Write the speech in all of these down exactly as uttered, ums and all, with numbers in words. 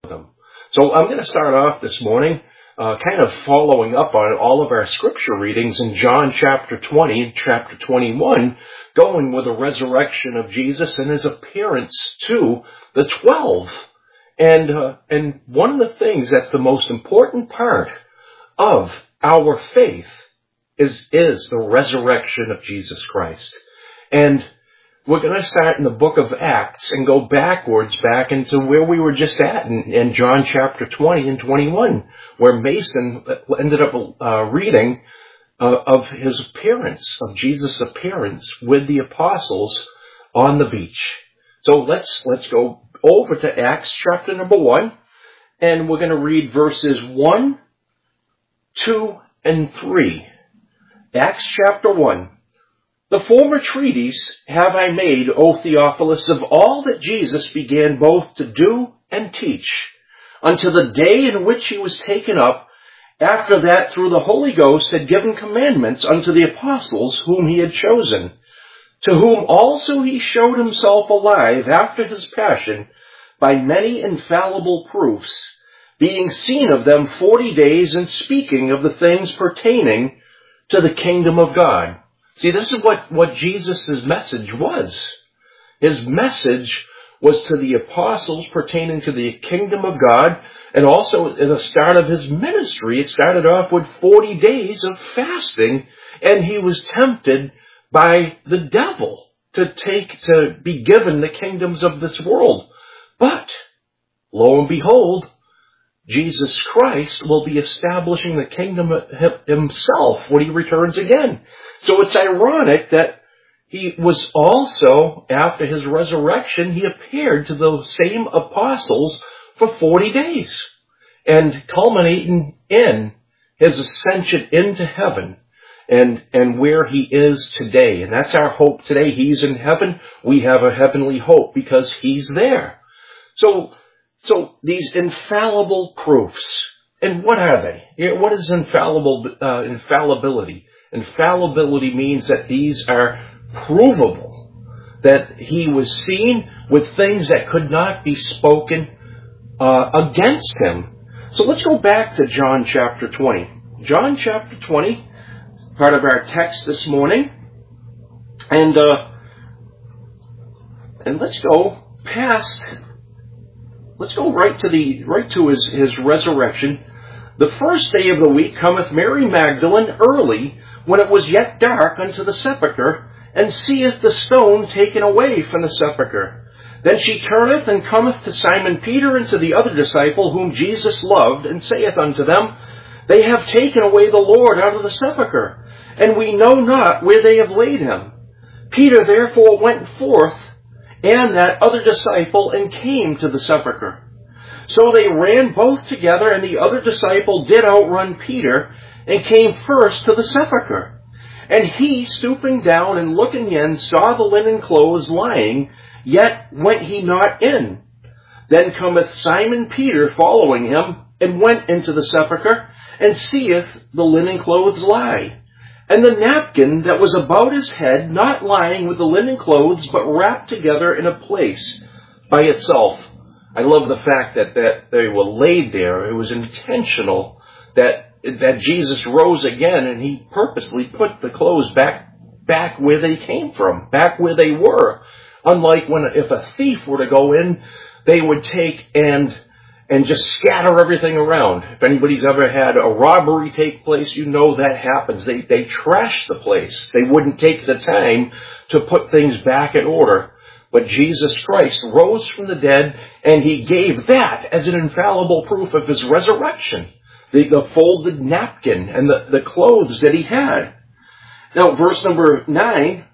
them. So I'm going to start off this morning uh, kind of following up on all of our scripture readings in John chapter twenty and chapter twenty-one, going with the resurrection of Jesus and his appearance to the twelve. And, uh, and one of the things that's the most important part of our faith is, is the resurrection of Jesus Christ. And we're going to start in the book of Acts and go backwards back into where we were just at in, in John chapter twenty and twenty-one, where Mason ended up uh, reading uh, of his appearance, of Jesus' appearance with the apostles on the beach. So let's let's go over to Acts chapter number one, and we're going to read verses one, two, and three. Acts chapter one. The former treatise have I made, O Theophilus, of all that Jesus began both to do and teach, unto the day in which he was taken up, after that through the Holy Ghost had given commandments unto the apostles whom he had chosen, to whom also he showed himself alive after his passion by many infallible proofs, being seen of them forty days, and speaking of the things pertaining to the kingdom of God. See, this is what, what Jesus' message was. His message was to the apostles pertaining to the kingdom of God, and also at the start of his ministry, it started off with forty days of fasting, and he was tempted by the devil to take, to be given the kingdoms of this world. But, lo and behold, Jesus Christ will be establishing the kingdom himself when he returns again. So it's ironic that he was also, after his resurrection, he appeared to those same apostles for forty days, and culminating in his ascension into heaven and, and where he is today. And that's our hope today. He's in heaven. We have a heavenly hope because he's there. So, So these infallible proofs, and what are they? What is infallible uh, infallibility? Infallibility means that these are provable, that he was seen with things that could not be spoken uh, against him. So let's go back to John chapter twenty. John chapter twenty, part of our text this morning, and uh, and let's go past. Let's go right to the right to his, his resurrection. The first day of the week cometh Mary Magdalene early, when it was yet dark, unto the sepulchre, and seeth the stone taken away from the sepulchre. Then she turneth and cometh to Simon Peter and to the other disciple whom Jesus loved, and saith unto them, They have taken away the Lord out of the sepulchre, and we know not where they have laid him. Peter therefore went forth, and that other disciple, and came to the sepulchre. So they ran both together, and the other disciple did outrun Peter, and came first to the sepulchre. And he, stooping down and looking in, saw the linen clothes lying, yet went he not in. Then cometh Simon Peter following him, and went into the sepulchre, and seeth the linen clothes lie, and the napkin that was about his head, not lying with the linen clothes, but wrapped together in a place by itself. I love the fact that, that they were laid there. It was intentional that that Jesus rose again, and he purposely put the clothes back back where they came from, back where they were. Unlike when if a thief were to go in, they would take and and just scatter everything around. If anybody's ever had a robbery take place, you know that happens. They they trash the place. They wouldn't take the time to put things back in order. But Jesus Christ rose from the dead, and he gave that as an infallible proof of his resurrection. The, the folded napkin and the, the clothes that he had. Now, verse number nine,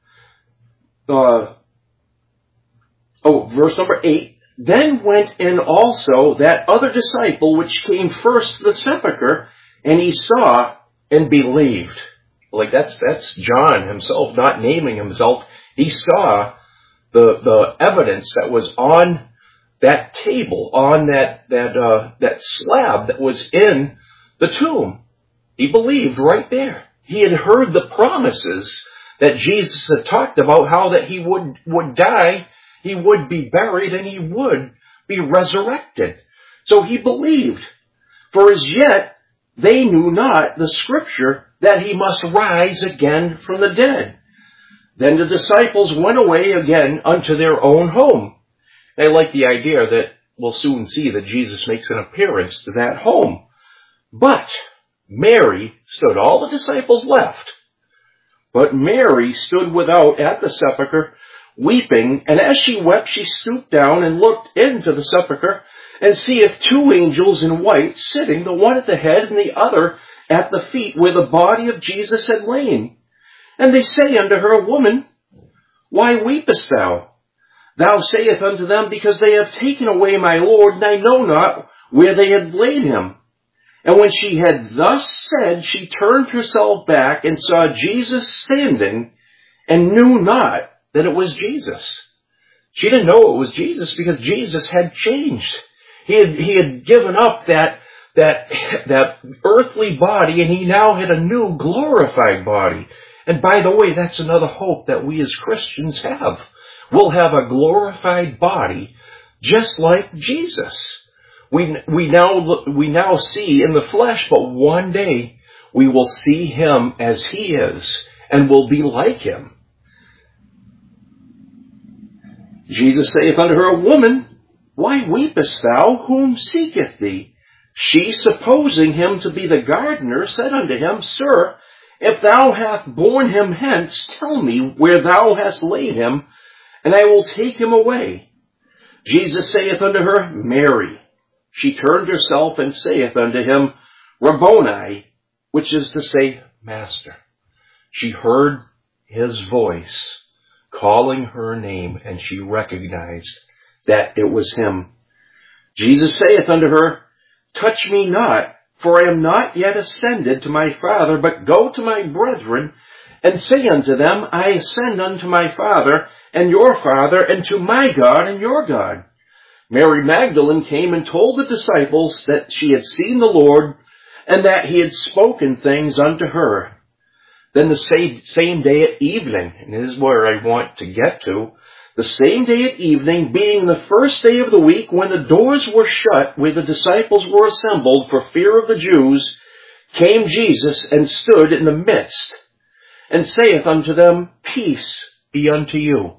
uh, oh, verse number eight, Then went in also that other disciple which came first to the sepulchre, and he saw and believed. Like that's that's John himself not naming himself. He saw the the evidence that was on that table, on that that uh, that slab that was in the tomb. He believed right there. He had heard the promises that Jesus had talked about, how that he would would die, he would be buried, and he would be resurrected. So he believed. For as yet they knew not the scripture that he must rise again from the dead. Then the disciples went away again unto their own home. I like the idea that we'll soon see that Jesus makes an appearance to that home. But Mary stood, all the disciples left, but Mary stood without at the sepulchre, weeping, and as she wept, she stooped down and looked into the sepulchre, and seeth two angels in white sitting, the one at the head and the other at the feet, where the body of Jesus had lain. And they say unto her, Woman, why weepest thou? Thou sayest unto them, Because they have taken away my Lord, and I know not where they have laid him. And when she had thus said, she turned herself back and saw Jesus standing, and knew not that it was Jesus. She didn't know it was Jesus because Jesus had changed. He had, he had given up that, that, that earthly body, and he now had a new glorified body. And by the way, that's another hope that we as Christians have. We'll have a glorified body just like Jesus. We, we now, we now see in the flesh, but one day we will see him as he is and will be like him. Jesus saith unto her, Woman, why weepest thou? Whom seeketh thee? She, supposing him to be the gardener, said unto him, Sir, if thou hast borne him hence, tell me where thou hast laid him, and I will take him away. Jesus saith unto her, Mary. She turned herself and saith unto him, Rabboni, which is to say, Master. She heard his voice calling her name, and she recognized that it was him. Jesus saith unto her, Touch me not, for I am not yet ascended to my Father, but go to my brethren, and say unto them, I ascend unto my Father and your Father, and to my God and your God. Mary Magdalene came and told the disciples that she had seen the Lord, and that he had spoken things unto her. Then the same day at evening, and this is where I want to get to, the same day at evening, being the first day of the week, when the doors were shut where the disciples were assembled for fear of the Jews, came Jesus and stood in the midst, and saith unto them, Peace be unto you.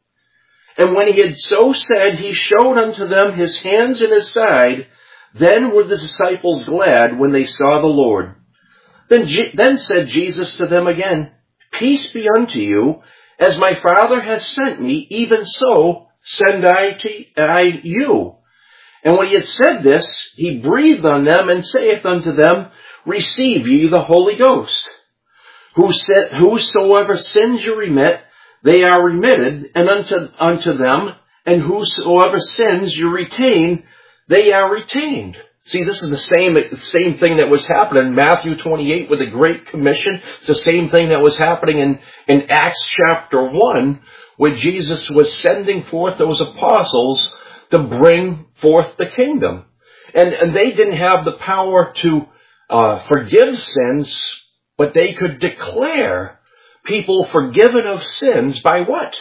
And when he had so said, he showed unto them his hands and his side. Then were the disciples glad when they saw the Lord. Then, Je- then said Jesus to them again, Peace be unto you. As my Father has sent me, even so send I to I you. And when he had said this, he breathed on them and saith unto them, Receive ye the Holy Ghost. Who said, Whosoever sins you remit, they are remitted, and unto, unto them, and whosoever sins you retain, they are retained. See, this is the same, same thing that was happening in Matthew twenty-eight with the Great Commission. It's the same thing that was happening in, in Acts chapter one, where Jesus was sending forth those apostles to bring forth the kingdom. And, and they didn't have the power to uh, forgive sins, but they could declare people forgiven of sins by what?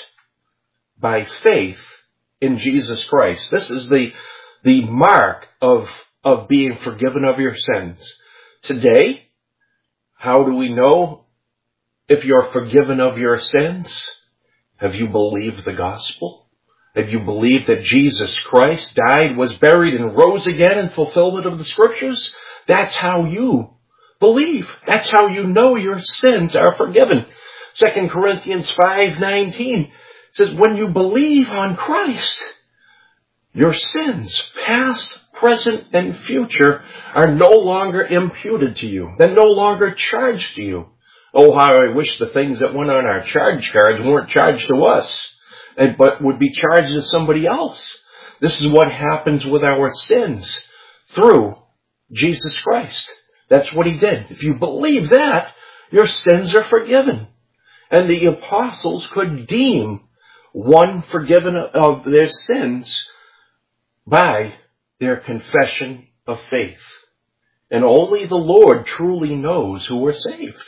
By faith in Jesus Christ. This is the, the mark of, of being forgiven of your sins. Today, how do we know if you're forgiven of your sins? Have you believed the gospel? Have you believed that Jesus Christ died, was buried, and rose again in fulfillment of the scriptures? That's how you believe. That's how you know your sins are forgiven. Second Corinthians five nineteen says, when you believe on Christ, your sins, past, present, and future, are no longer imputed to you. They're no longer charged to you. Oh, how I wish the things that went on our charge cards weren't charged to us, but would be charged to somebody else. This is what happens with our sins through Jesus Christ. That's what he did. If you believe that, your sins are forgiven. And the apostles could deem one forgiven of their sins by their confession of faith. And only the Lord truly knows who are saved.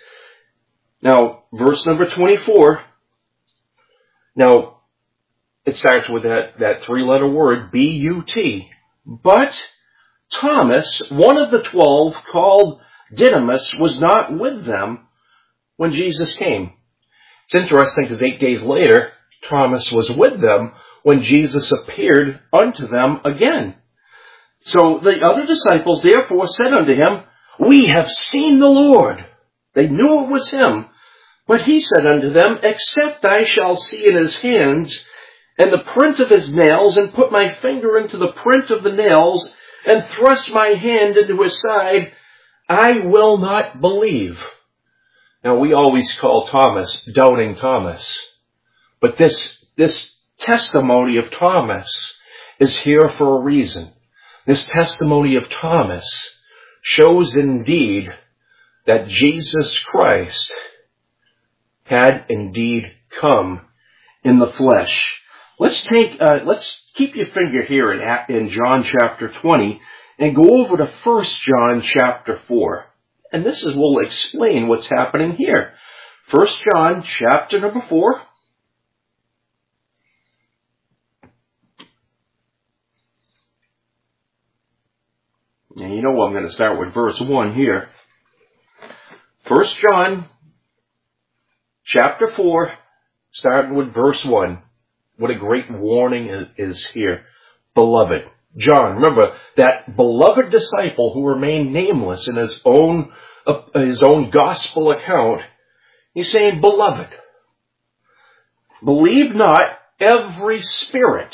Now, verse number twenty-four. Now, it starts with that, that three-letter word, B U T. But Thomas, one of the twelve, called Didymus, was not with them when Jesus came. It's interesting because eight days later, Thomas was with them when Jesus appeared unto them again. So the other disciples therefore said unto him, We have seen the Lord. They knew it was him. But he said unto them, Except I shall see in his hands and the print of his nails, and put my finger into the print of the nails, and thrust my hand into his side, I will not believe. Now we always call Thomas Doubting Thomas. But this, this testimony of Thomas is here for a reason. This testimony of Thomas shows indeed that Jesus Christ had indeed come in the flesh. Let's take, uh, let's keep your finger here in, in John chapter twenty and go over to First John chapter four. And this is, will explain what's happening here. First John chapter number four. And you know I'm going to start with verse one here. First John chapter four, starting with verse one. What a great warning is here. Beloved. John, remember that beloved disciple who remained nameless in his own, uh, his own gospel account. He's saying, Beloved, believe not every spirit,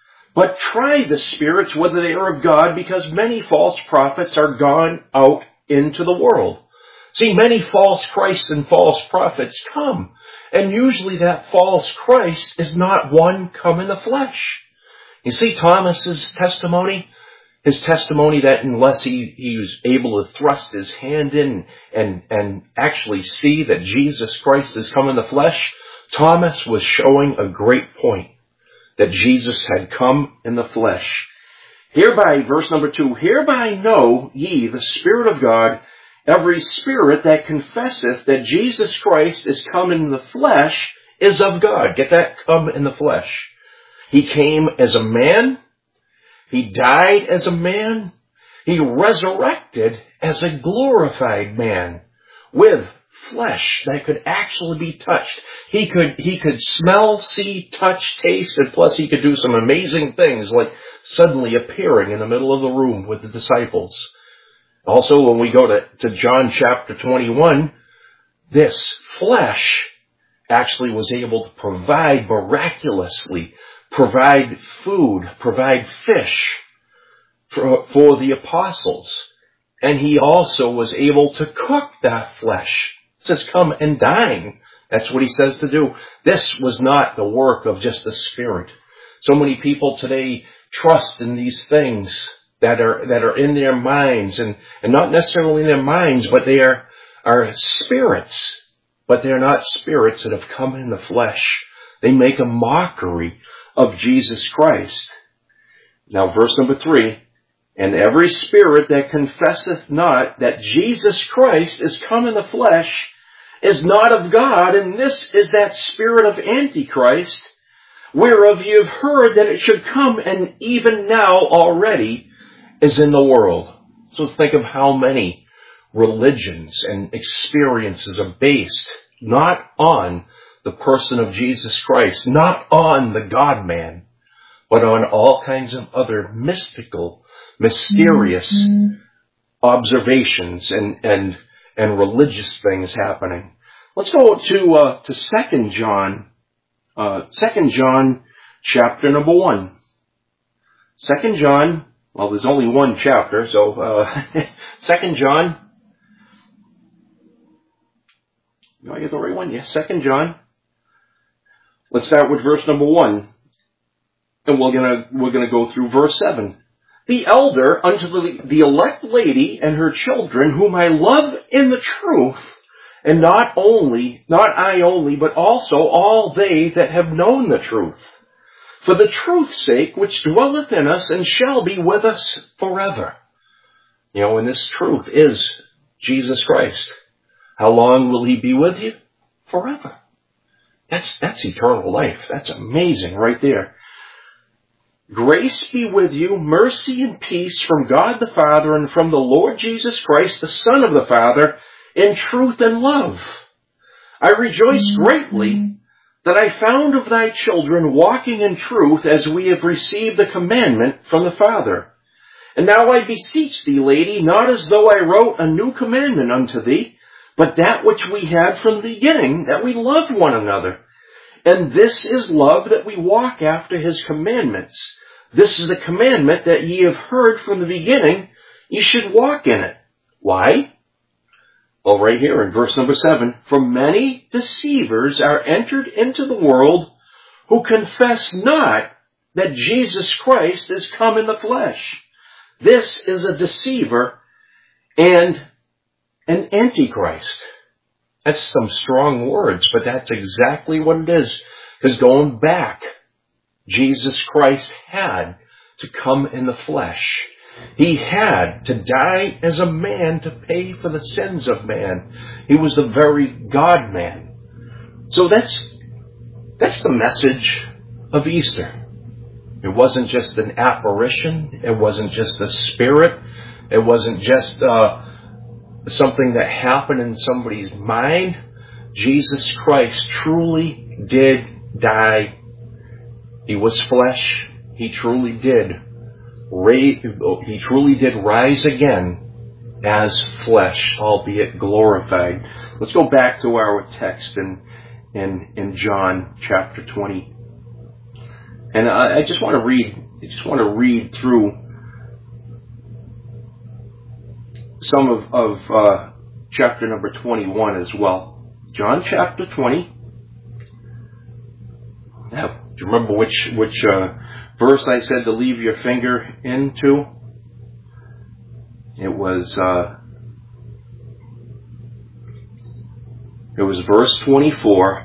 but try the spirits whether they are of God, because many false prophets are gone out into the world. See, many false Christs and false prophets come. And usually that false Christ is not one come in the flesh. You see Thomas's testimony? His testimony that unless he, he was able to thrust his hand in and, and actually see that Jesus Christ has come in the flesh, Thomas was showing a great point. That Jesus had come in the flesh. Hereby, verse number two, Hereby know ye the Spirit of God. Every spirit that confesseth that Jesus Christ is come in the flesh is of God. Get that? Come in the flesh. He came as a man. He died as a man. He resurrected as a glorified man with flesh that could actually be touched. He could, he could smell, see, touch, taste, and plus he could do some amazing things like suddenly appearing in the middle of the room with the disciples. Also, when we go to, to John chapter twenty-one, this flesh actually was able to provide miraculously, provide food, provide fish for, for the apostles. And he also was able to cook that flesh. It says, come and dine. That's what he says to do. This was not the work of just the Spirit. So many people today trust in these things that are that are in their minds, and, and not necessarily in their minds, but they are, are spirits. But they're not spirits that have come in the flesh. They make a mockery of Jesus Christ. Now, verse number three. And every spirit that confesseth not that Jesus Christ is come in the flesh is not of God, and this is that spirit of Antichrist, whereof ye have heard that it should come, and even now already is in the world. So think of how many religions and experiences are based not on the person of Jesus Christ, not on the God-man, but on all kinds of other mystical, mysterious mm-hmm. observations and, and, and religious things happening. Let's go to, uh, to Second John, uh, Second John chapter number one. Second John, well, there's only one chapter, so, uh, Second John. Do I get the right one? Yes, Second John. Let's start with verse number one. And we're gonna, we're gonna go through verse seven. The elder unto the, the elect lady and her children, whom I love in the truth, and not only, not I only, but also all they that have known the truth, for the truth's sake, which dwelleth in us and shall be with us forever. You know, and this truth is Jesus Christ. How long will he be with you? Forever. That's, that's eternal life. That's amazing right there. Grace be with you, mercy and peace from God the Father and from the Lord Jesus Christ, the Son of the Father, in truth and love. I rejoice greatly that I found of thy children walking in truth as we have received the commandment from the Father. And now I beseech thee, lady, not as though I wrote a new commandment unto thee, but that which we had from the beginning, that we loved one another. And this is love, that we walk after his commandments. This is the commandment that ye have heard from the beginning, ye should walk in it. Why? Well, right here in verse number seven, for many deceivers are entered into the world who confess not that Jesus Christ is come in the flesh. This is a deceiver and an antichrist. That's some strong words, but that's exactly what it is. Because going back, Jesus Christ had to come in the flesh. He had to die as a man to pay for the sins of man. He was the very God-man. So that's, that's the message of Easter. It wasn't just an apparition. It wasn't just a spirit. It wasn't just uh, something that happened in somebody's mind. Jesus Christ truly did die. He was flesh. He truly did. He truly did rise again as flesh, albeit glorified. Let's go back to our text in in, in John chapter twenty. And I, I just want to read, I just want to read through some of, of uh, chapter number twenty-one as well. John chapter twenty. Now, do you remember which which uh, verse I said to leave your finger into? It was uh, it was verse twenty-four.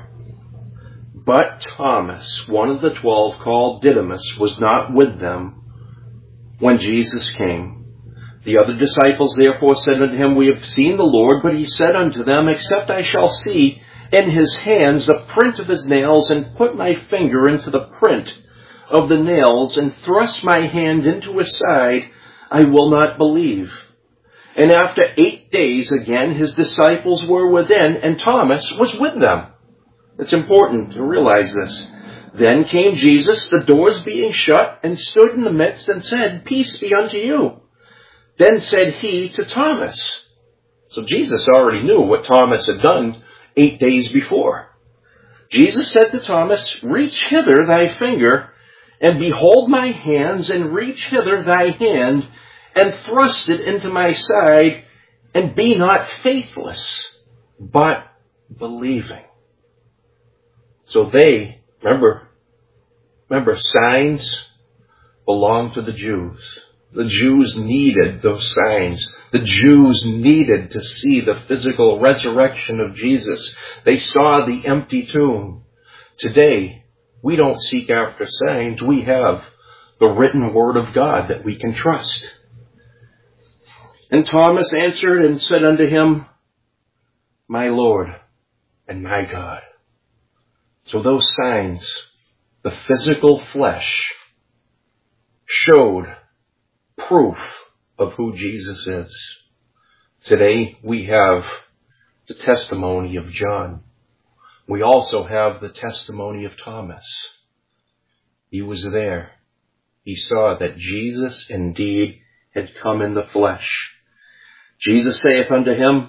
But Thomas, one of the twelve, called Didymus, was not with them when Jesus came. The other disciples therefore said unto him, We have seen the Lord. But he said unto them, Except I shall see in his hands the print of his nails, and put my finger into the print of the nails, and thrust my hand into his side, I will not believe. And after eight days again his disciples were within, and Thomas was with them. It's important to realize this. Then came Jesus, the doors being shut, and stood in the midst, and said, Peace be unto you. Then said he to Thomas. So Jesus already knew what Thomas had done eight days before. Jesus said to Thomas, Reach hither thy finger, and behold my hands, and reach hither thy hand, and thrust it into my side, and be not faithless, but believing. So they, remember, remember, signs belong to the Jews. The Jews needed those signs. The Jews needed to see the physical resurrection of Jesus. They saw the empty tomb. Today, we don't seek after signs. We have the written word of God that we can trust. And Thomas answered and said unto him, My Lord and my God. So those signs, the physical flesh, showed proof of who Jesus is. Today we have the testimony of John. We also have the testimony of Thomas. He was there. He saw that Jesus indeed had come in the flesh. Jesus saith unto him,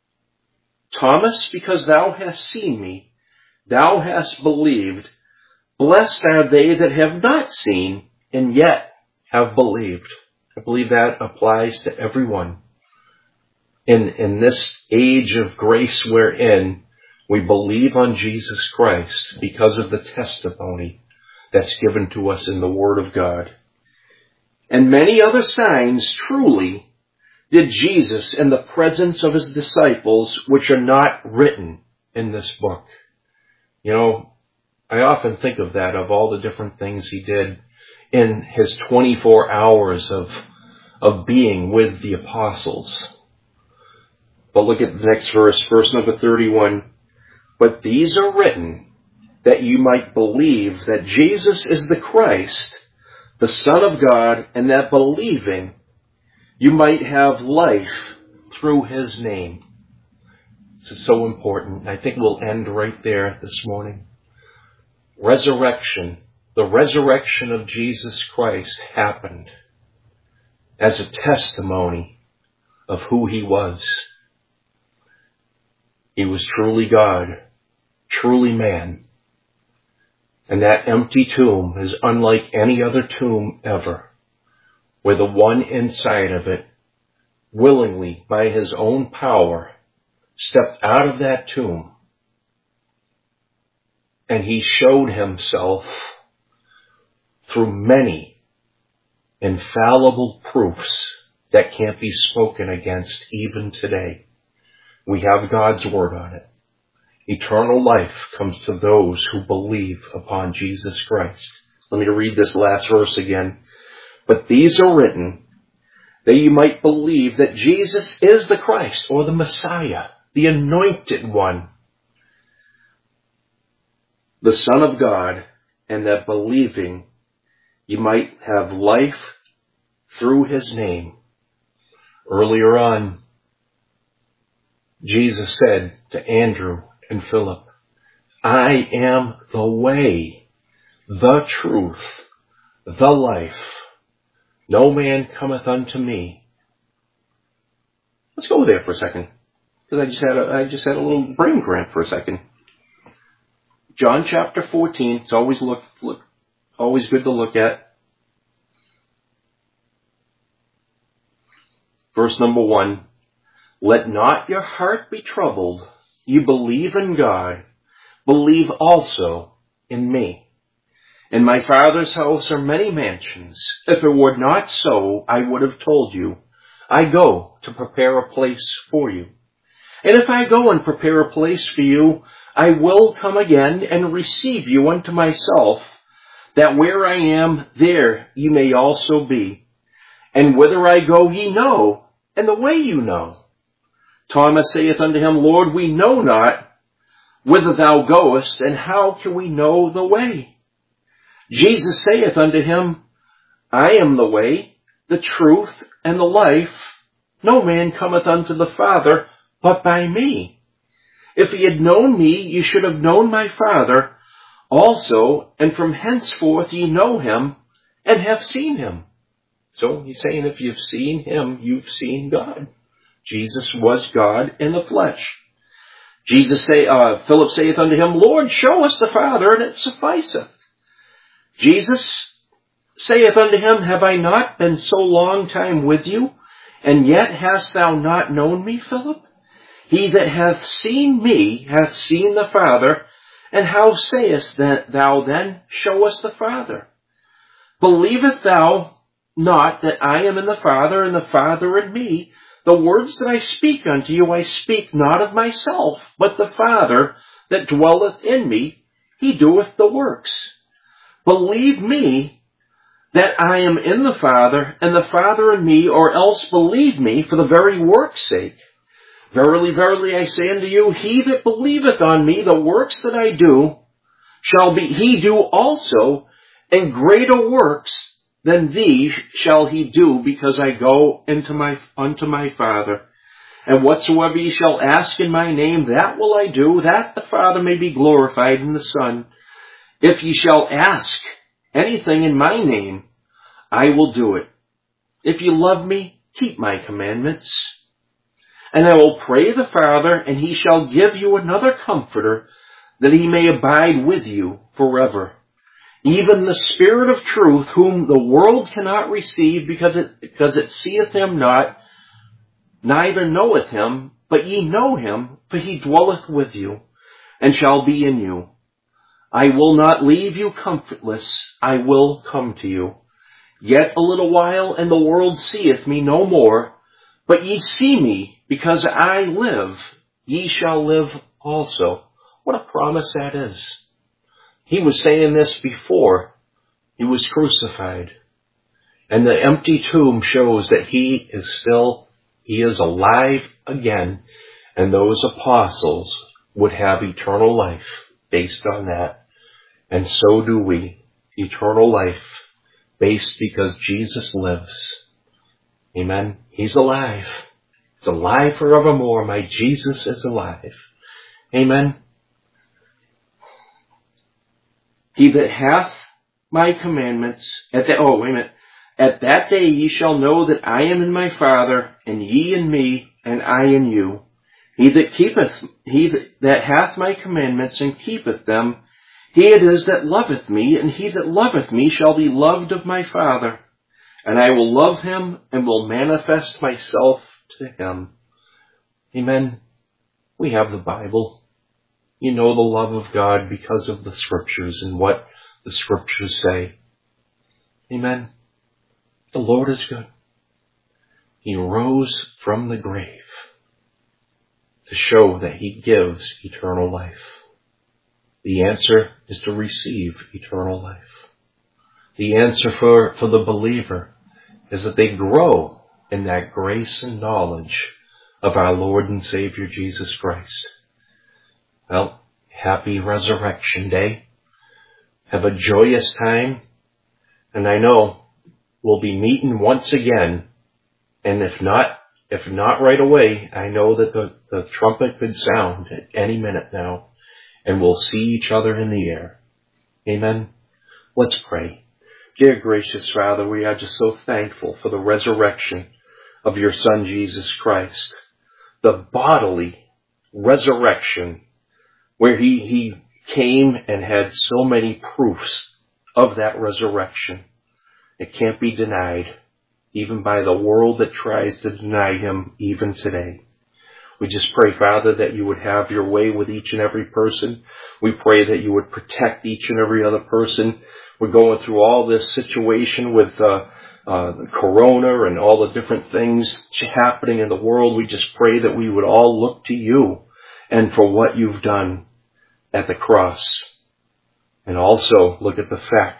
Thomas, because thou hast seen me, thou hast believed. Blessed are they that have not seen, and yet have believed. I believe that applies to everyone. In, in this age of grace we're in, we believe on Jesus Christ because of the testimony that's given to us in the Word of God. And many other signs truly did Jesus in the presence of his disciples, which are not written in this book. You know, I often think of that, of all the different things he did in his twenty-four hours of, of being with the apostles. But look at the next verse, verse number thirty-one. But these are written that you might believe that Jesus is the Christ, the Son of God, and that believing you might have life through his name. This is so important. I think we'll end right there this morning. Resurrection. The resurrection of Jesus Christ happened as a testimony of who he was. He was truly God, truly man. And that empty tomb is unlike any other tomb ever, where the one inside of it, willingly, by his own power, stepped out of that tomb, and he showed himself through many infallible proofs that can't be spoken against even today. We have God's word on it. Eternal life comes to those who believe upon Jesus Christ. Let me read this last verse again. But these are written that you might believe that Jesus is the Christ, or the Messiah, the anointed one, the Son of God, and that believing you might have life through his name. Earlier on, Jesus said to Andrew and Philip, I am the way, the truth, the life. No man cometh unto me. Let's go there for a second, because I just had a, I just had a little brain cramp for a second. John chapter fourteen. It's always look, look, always good to look at. Verse number one. Let not your heart be troubled. You believe in God. Believe also in me. In my Father's house are many mansions. If it were not so, I would have told you. I go to prepare a place for you. And if I go and prepare a place for you, I will come again and receive you unto myself, that where I am, there ye may also be. And whither I go ye know, and the way you know. Thomas saith unto him, Lord, we know not whither thou goest, and how can we know the way? Jesus saith unto him, I am the way, the truth, and the life. No man cometh unto the Father but by me. If ye had known me, ye should have known my Father also, and from henceforth ye know him, and have seen him. So he's saying if you've seen him, you've seen God. Jesus was God in the flesh. Jesus say, uh, Philip saith unto him, Lord, show us the Father, and it sufficeth. Jesus saith unto him, Have I not been so long time with you, and yet hast thou not known me, Philip? He that hath seen me hath seen the Father, and how sayest thou then, Show us the Father? Believest thou not that I am in the Father, and the Father in me? The words that I speak unto you, I speak not of myself, but the Father that dwelleth in me, he doeth the works. Believe me that I am in the Father, and the Father in me, or else believe me for the very work's sake. Verily, verily, I say unto you, he that believeth on me, the works that I do, shall be he do also, and greater works than these shall he do, because I go into my unto my Father. And whatsoever ye shall ask in my name, that will I do, that the Father may be glorified in the Son. If ye shall ask anything in my name, I will do it. If ye love me, keep my commandments. And I will pray the Father, and he shall give you another Comforter, that he may abide with you forever. Even the Spirit of truth, whom the world cannot receive, because it, because it seeth him not, neither knoweth him, but ye know him, for he dwelleth with you, and shall be in you. I will not leave you comfortless, I will come to you. Yet a little while, and the world seeth me no more, but ye see me, because I live, ye shall live also. What a promise that is. He was saying this before he was crucified. And the empty tomb shows that he is still, he is alive again. And those apostles would have eternal life based on that. And so do we. Eternal life based because Jesus lives. Amen. He's alive. He's alive forevermore. My Jesus is alive. Amen. He that hath my commandments at that, oh, wait a minute. At that day ye shall know that I am in my Father, and ye in me, and I in you. He that keepeth, he that, that hath my commandments and keepeth them, he it is that loveth me, and he that loveth me shall be loved of my Father. And I will love him, and will manifest myself to him. Amen. We have the Bible. You know the love of God because of the Scriptures and what the Scriptures say. Amen. The Lord is good. He rose from the grave to show that He gives eternal life. The answer is to receive eternal life. The answer for, for the believer is that they grow in that grace and knowledge of our Lord and Savior Jesus Christ. Well, happy Resurrection Day. Have a joyous time. And I know we'll be meeting once again. And if not, if not right away, I know that the, the trumpet could sound at any minute now. And we'll see each other in the air. Amen. Let's pray. Dear gracious Father, we are just so thankful for the resurrection of your Son, Jesus Christ. The bodily resurrection where he, he came and had so many proofs of that resurrection. It can't be denied, even by the world that tries to deny him even today. We just pray, Father, that you would have your way with each and every person. We pray that you would protect each and every other person. We're going through all this situation with uh, uh, the corona and all the different things happening in the world. We just pray that we would all look to you and for what you've done at the cross. And also look at the fact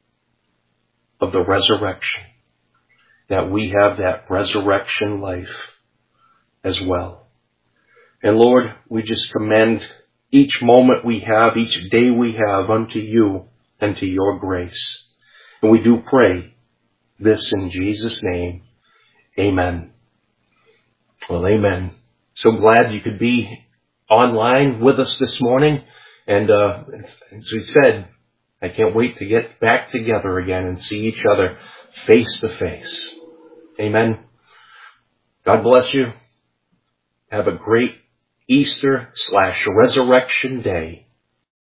of the resurrection, that we have that resurrection life as well. And Lord, we just commend each moment we have, each day we have unto you and to your grace. And we do pray this in Jesus' name. Amen. Well, amen. So glad you could be online with us this morning. And uh, as we said, I can't wait to get back together again and see each other face to face. Amen. God bless you. Have a great Easter slash Resurrection Day.